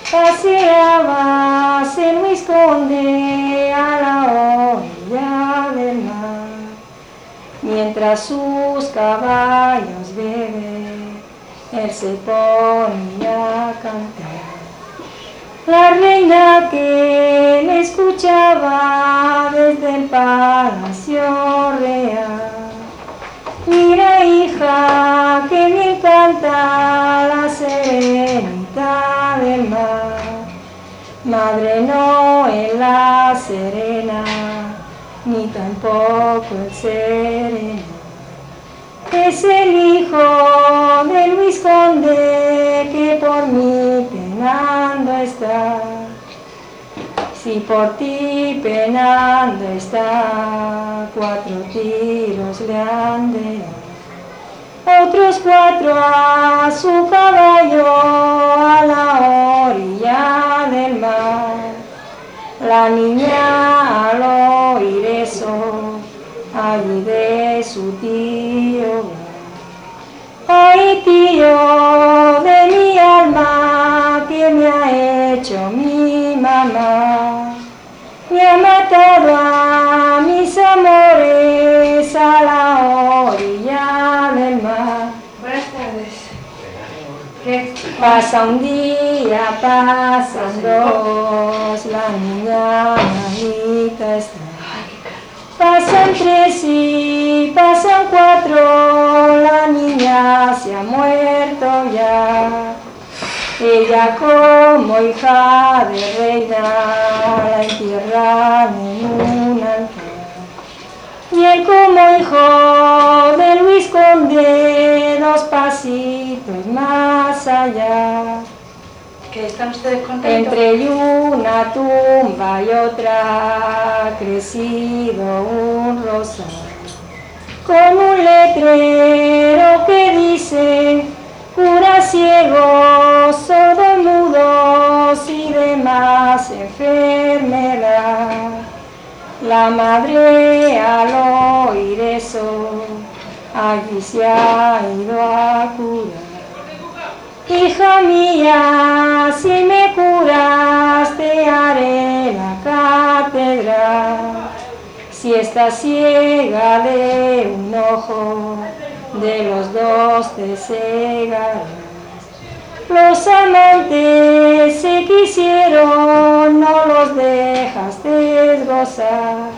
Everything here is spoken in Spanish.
paseabas en Luis Conde a la orilla del mar, mientras sus caballos beben, él se ponía a cantar. La reina que le escuchaba desde el palacio real: mira, hija, que bien canta la serenita del mar. Madre, no es la serena, ni tampoco el sereno. Es el hijo de Luis Conde que por mí penando está. Si por ti penando está, 4 tiros le han de dar. Otros 4 a su caballo a la orilla del mar. La niña al oír eso, allí de su tío: ay, tío de mi alma, ¿qué me ha hecho mi mamá? Me ha matado a mis amores a la orilla del mar. Buenas tardes. ¿Qué? Pasa un día, pasan 2, la niña manita está. Pasan 3 y pasan 4, la niña se ha muerto ya. Ella como hija de reina la entierran en un altar. Y él como hijo de Luis Conde 2 pasitos más allá. ¿Qué están ustedes contentos? Entre una tumba y otra ha crecido un rosal, con un letrero que dice: curas ciegos, sordomudos y demás enfermedad. La madre al oír eso, allí se ha ido a curar. Hija mía, si me curas te haré la catedral. Si estás ciega de un ojo, de los 2 te cegarás. Los amantes se quisieron, no los dejaste gozar.